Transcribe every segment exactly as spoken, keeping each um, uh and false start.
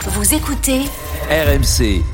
Vous écoutez R M C.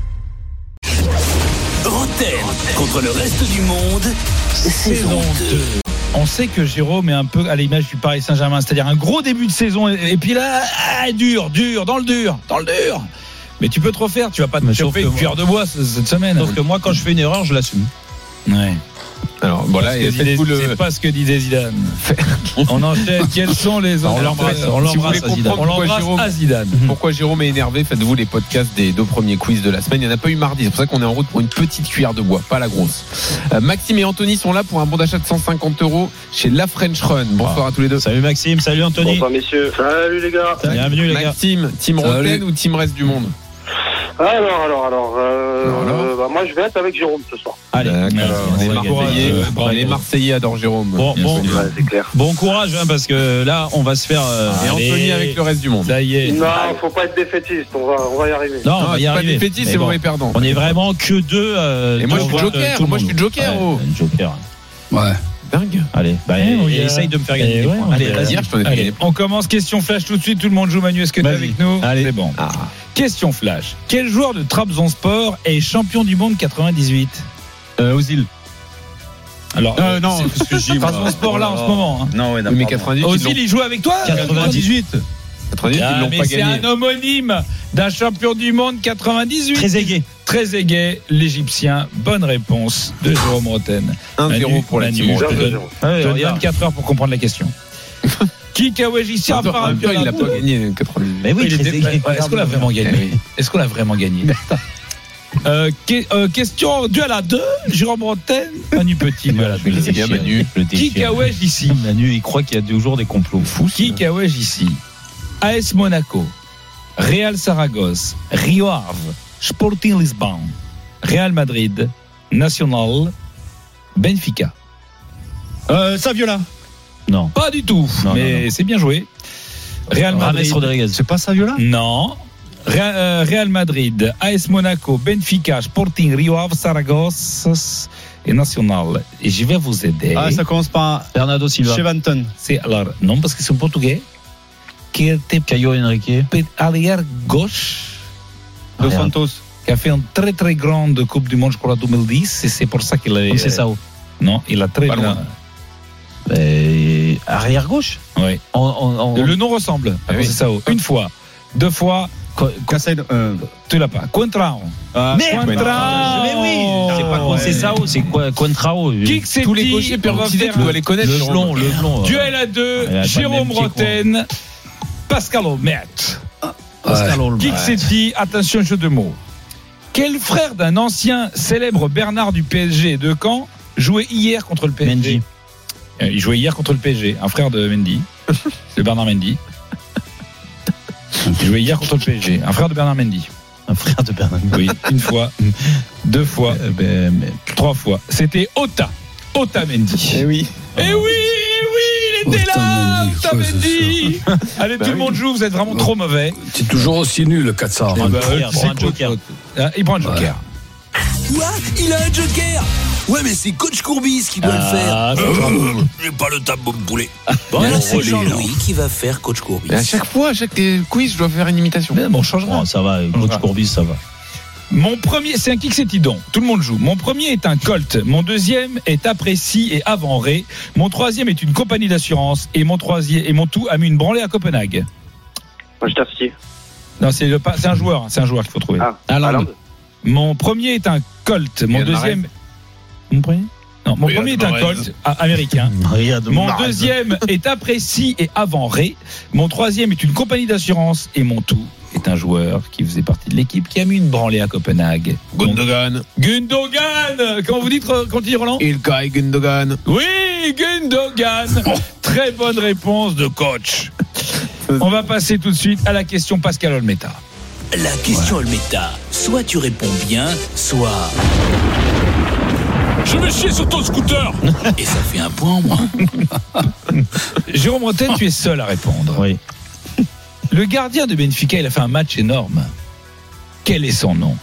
Roten contre le reste du monde, saison deux. On sait que Jérôme est un peu à l'image du Paris Saint-Germain, c'est-à-dire un gros début de saison et, et puis là, ah, dur, dur, dans le dur, dans le dur. Mais tu peux trop faire, tu vas pas te chauffer une cuillère de bois cette semaine. Sauf que moi, quand je fais une erreur, je l'assume. Ouais. Alors voilà, et c'est le... pas ce que disait Zidane. On enchaîne. Quels sont les autres? On l'embrasse. On l'embrasse si à Zidane. On l'embrasse Jérôme, à Zidane. Pourquoi Jérôme est énervé? Faites-vous les podcasts des deux premiers quiz de la semaine. Il n'y en a pas eu mardi. C'est pour ça qu'on est en route pour une petite cuillère de bois, pas la grosse. Euh, Maxime et Anthony sont là pour un bon d'achat de cent cinquante euros chez La French Run. Bonsoir ah. à tous les deux. Salut Maxime, salut Anthony. Bonsoir messieurs. Salut les gars. Salut. Bienvenue les gars. Maxime, team Roten ou team reste du monde? Alors, alors, alors, euh, alors, alors. Euh, bah, moi je vais être avec Jérôme ce soir. Allez, les Marseillais, euh, les Marseillais adorent Jérôme. Bon, bon, ouais, c'est clair. Bon courage, hein, parce que là, on va se faire. Euh, et Anthony allez, avec le reste du monde. Ça y est. Non, faut pas être défaitiste. On va, on va y arriver. Non, non on va y c'est arriver. Pas défaitiste, c'est bon, mauvais perdant. On est vraiment que deux. Euh, et moi, je suis Joker. Moi, je suis Joker. Ouais, oh. Joker. Ouais. Dingue. Allez, bah, eh, oui, essaye de me faire gagner. Ouais, allez, vas-y. Allez, on commence question flash tout de suite. Tout le monde joue. Manu, est-ce que tu es avec nous? Allez. C'est bon. Ah. Question flash. Quel joueur de Trabzonspor est champion du monde quatre-vingt-dix-huit? euh, Ozil. Alors, euh, non, Trabzonspor là en ce moment. Hein. Non, ouais, mais quatre-vingt-dix-huit. Ozil, il joue avec toi? quatre-vingt-dix-huit. quatre-vingt-dix, ah, ils l'ont mais pas c'est gagné. un homonyme d'un champion du monde quatre-vingt-dix-huit. Très aigué. Très aigué, l'Égyptien. Bonne réponse de Jérôme Roten. un zéro pour la team. Je te donne, je donne vingt-quatre heures pour comprendre la question. Qui Kawaji a par un peu, il n'a pas gagné quatre-vingt-dix. Mais oui, très aigué. Est-ce qu'on l'a vraiment gagné? Est-ce qu'on l'a vraiment gagné? Euh, que, euh, question duel à deux, Jérôme Roten, Manu Petit. Voilà, je c'est bien Manu. Qui Kawej ici? Manu, il croit qu'il y a toujours des complots fous. Qui Kawej ici? A S Monaco, Real Saragosse, Rio Ave, Sporting Lisbonne, Real Madrid, Nacional, Benfica. Euh, Saviola. Non. Pas du tout, non, mais non, non. c'est bien joué. Real Madrid. Rodriguez. C'est pas Saviola? Non. Real Madrid, A S Monaco, Benfica, Sporting, Rio Ave, Saragosse et Nacional. Et je vais vous aider. Ah, ça commence par Bernardo Silva. Chevanton. C'est alors non parce que c'est un portugais qui était Caio Henrique, arrière gauche. Dos Santos, qui a fait une très très grande Coupe du Monde, je crois, deux mille dix, et c'est pour ça qu'il a. C'est ça. Non, il a très pas loin. Et arrière gauche. Oui. On, on, on... Le nom ressemble. Ah, oui. C'est ça. Une fois, deux fois. Cassedo, euh... tu l'as pas. Contrao. Ah, Merde. Contrao. Mais oui. C'est pas quoi, c'est ça ou c'est quoi Contrao? Tous les gauchers peroxydés, tu dois les connaître. Le blond, le blond. Duel à deux. Jérôme Roten, Pascal Olmet. Pascal Olmet. Kiksetti, attention, jeu de mots. Quel frère d'un ancien célèbre Bernard du P S G et de Caen jouait hier contre le P S G? Mendy. Il jouait hier contre le P S G, un frère de Mendy, de Bernard Mendy. Il jouait hier contre le P S G, un frère de Bernard Mendy. Un frère de Bernard Mendy. Oui, une fois, deux fois, euh, ben, mais... trois fois. C'était Ota, Ota Mendy. Eh oui. Eh oui, eh oui, il était Ota là, Mendy, Ota ouais, Mendy. Allez, bah tout le oui. monde joue, vous êtes vraiment trop mauvais. C'est toujours aussi nul, Katsar. Ah bah, Joker, c'est un joker. Ah, il prend un joker. Quoi? Il a un joker? Ouais, mais c'est Coach Courbis qui doit Ah, le faire. Euh, J'ai pas le temps, bon poulet. Bon, alors c'est Jean-Louis qui va faire Coach Courbis. Et à chaque fois, à chaque quiz, je dois faire une imitation. Mais bon, on changera. Oh, ça va, Coach Courbis, ça va. Mon premier, c'est un Kiksetti-don. Tout le monde joue. Mon premier est un Colt. Mon deuxième est après-Cy et avant-Ré. Mon troisième est une compagnie d'assurance. Et mon troisième, et mon tout a mis une branlée à Copenhague. Moi je t'assieds. Non, c'est, le, c'est un joueur. C'est un joueur qu'il faut trouver. Ah, Haaland. Mon premier est un Colt. Mon Riyad deuxième. Mahrez. Mon premier Non, mon Riyad premier est un Mahrez. Colt ah, américain. Riyad Mon Mahrez. deuxième est après Cy et avant Ré. Mon troisième est une compagnie d'assurance. Et mon tout est un joueur qui faisait partie de l'équipe qui a mis une branlée à Copenhague. Gundogan. Gundogan. Comment vous dites, quand il dit Roland? Ilkay Gundogan. Oui, Gundogan. Très bonne réponse de coach. On va passer tout de suite à la question Pascal Olmeta. La question Olmeta, soit tu réponds bien, soit... Je vais chier sur ton scooter. Et ça fait un point en moins. Jérôme Roten, tu es seul à répondre. Oui. Le gardien de Benfica, il a fait un match énorme. Quel est son nom?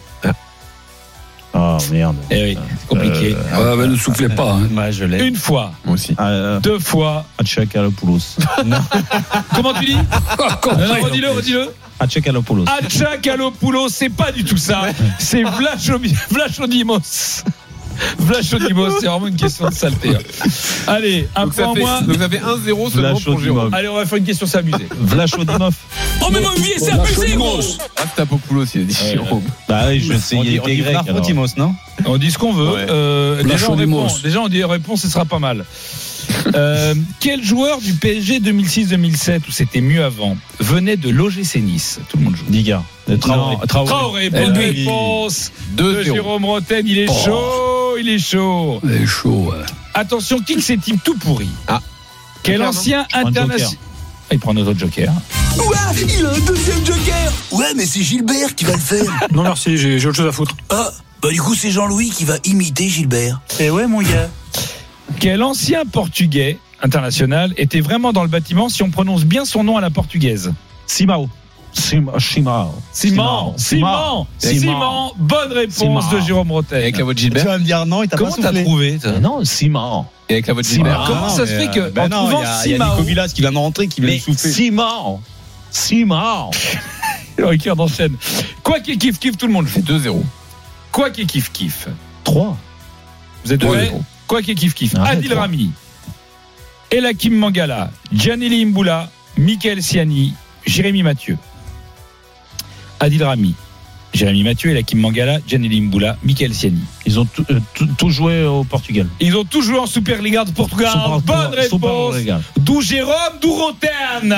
Oh merde. Eh oui, c'est compliqué. Euh, ouais, mais ne soufflez pas. Hein. Ouais, je l'ai. Une fois, Moi aussi. Euh, deux fois. Atchakalopoulos. Comment tu dis? Non, non, redis-le, redis-le. Hatchakalopoulos. Hatchakalopoulos, c'est pas du tout ça. C'est Vlachomi- Vlachodimos. Vlachodimos, c'est vraiment une question de saleté. Allez, un Donc ça point fait, moins. donc ça fait un zéro seulement pour Vlachodimov. Jérôme. Allez, on va faire une question s'amuser. Vlachodimov. Oh, mais mon vieux, c'est abusé, gros. Ah, Tapopoulos, il a dit Ouais, Jérôme. Bah oui, je sais, On il dit, on était dit grec. alors. Vlachodimos, non? On dit ce qu'on veut. Ouais. Euh, déjà, on Vlachodimos. répond. Déjà, on dit réponse, ce sera pas mal. Euh, quel joueur du P S G deux mille six deux mille sept, où c'était mieux avant, venait de l'O G C Nice? Tout le monde joue. Diga. Euh, Traoré. Non, Traoré, bonne Eh oui. réponse de deux zéro. Jérôme Rotten. Il est Oh. chaud, il est chaud. Il est chaud. ouais. Attention, qui que c'est type tout pourri? Ah. Quel Joker, ancien un international. joker. Ah, il prend notre joker. Ouais, il a un deuxième joker. Ouais, mais c'est Gilbert qui va le faire. Non, merci, j'ai j'ai autre chose à foutre. Ah, bah du coup, c'est Jean-Louis qui va imiter Gilbert. Eh ouais, mon gars. Quel ancien portugais international était vraiment dans le bâtiment si on prononce bien son nom à la portugaise? Simao. Sim- Simao. Simon, Simon, Simon, bonne réponse Simon. de Jérôme Rotten. Avec la voix de Tu Gilbert. vas me dire non, il t'a pas Comment t'as soufflé. trouvé toi? Mais non, Simao. Et avec la voix de Simon. Gilbert. Comment ça se fait que, ben en non, trouvant il y a- il y a Simao- Nico Villas qui vient de rentrer, qui vient Mais de souffler. Simao. Simao. Regarde enchaîne. Quoi qu'il kiffe kiffe, tout le monde C'est joue. deux zéro. Quoi qu'il kiffe kiffe. trois. Vous êtes Ouais. prêts? Quoi qu'il kiffe kiffe. Arrête, Adil toi. Rami, Elakim Mangala, Gianni Mboula, Michael Siani, Jérémy Mathieu. Adil Rami, Jérémy Mathieu, Elakim Mangala, Gianni Mboula, Michael Siani. Ils ont tout, euh, tout- tout joué au Portugal. Ils ont tous joué en Superliga de Portugal. Super- Bonne Super réponse. Portugal. D'où Jérôme, d'où Rotten.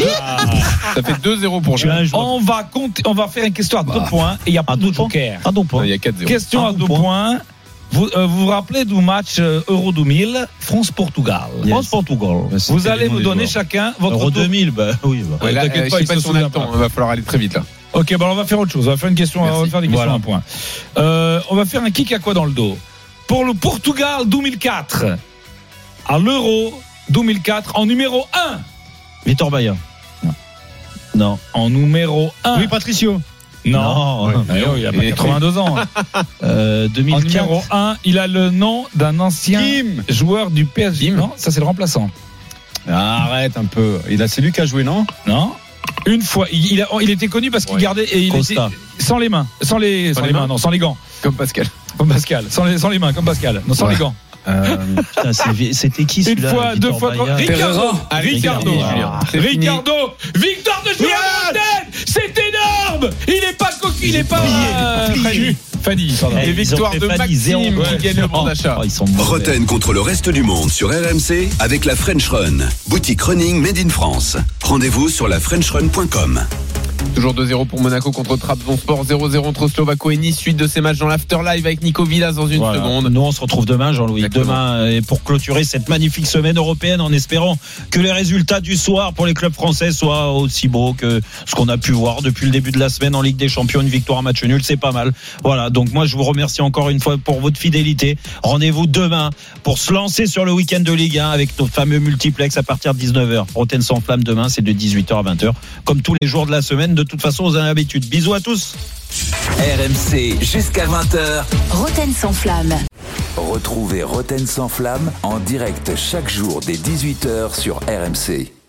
Ça fait deux zéro pour Tu as Jérôme. un joueur. On va compter, on va faire une question à deux Bah. points et il n'y a pas À de deux points. joker. Ah, donc pas. Il y a quatre zéro. Question Un à deux point. points. Vous, euh, vous vous rappelez du match euh, Euro deux mille, France-Portugal? France-Portugal. Vous allez me donner chacun votre Euro tour. deux mille, bah oui. Bah. Ouais, là, T'inquiète euh, pas, je sais il pas se si on a souvient le temps. pas. Il va falloir aller très vite là. Ok, bon, on va faire autre chose. On va faire une question. Merci. On va faire des questions Voilà. à un point. Euh, on va faire un kick à quoi dans le dos? Pour le Portugal deux mille quatre, à l'Euro deux mille quatre, en numéro un. Victor Bayer. Non. Non. En numéro un. Oui, Patricio. Non. Non. Ah, oh, il a pas Et- quatre-vingt-deux ans. Euh, En deux mille quatre. numéro un, il a le nom d'un ancien Kim. joueur du P S G. Kim. Non, ça c'est le remplaçant. Arrête un peu. Il a, c'est lui qui a joué, non? Non. Une fois, il, il, a- il était connu parce qu'il Ouais. gardait et il Costa. était sans les mains, sans les, sans les les mains, mains non, sans les gants, Comme Pascal. comme Pascal, sans les, sans les mains, comme Pascal, non, sans Ouais. les gants. Euh, putain, c'est vi- c'était qui Une celui-là fois, Victor deux fois, trois. Bayer Ricardo, Ferreira. Ricardo, Ricardo, Julien. C'est fini. Ricardo, victoire de Julien Rotten, c'est énorme. Il est pas coquille, il est pas euh, Fanny, Fanny, pardon. Eh, Et ils ont victoire fait de Fanny, zéro Maxime point. qui gagne le bon d'achat. Oh, ils sont mauvais. Roten contre le reste du monde sur R M C avec la French Run. Boutique running made in France. Rendez-vous sur la french run point com. Toujours deux zéro pour Monaco contre Trabzonspor, zéro zéro entre Slovako et Nice. Suite de ces matchs dans l'Afterlife avec Nico Villas dans une Voilà. seconde. Nous, on se retrouve demain, Jean-Louis. Exactement. Demain, et pour clôturer cette magnifique semaine européenne, en espérant que les résultats du soir pour les clubs français soient aussi beaux que ce qu'on a pu voir depuis le début de la semaine en Ligue des Champions. Une victoire, un match nul, c'est pas mal. Voilà. Donc, moi, je vous remercie encore une fois pour votre fidélité. Rendez-vous demain pour se lancer sur le week-end de Ligue un avec notre fameux multiplex à partir de dix-neuf heures. Roten sans flamme demain, c'est de dix-huit heures à vingt heures. Comme tous les jours de la semaine. De toute façon, vous avez l'habitude. Bisous à tous. R M C jusqu'à vingt heures. Roten sans flamme. Retrouvez Roten sans flamme en direct chaque jour dès dix-huit heures sur R M C.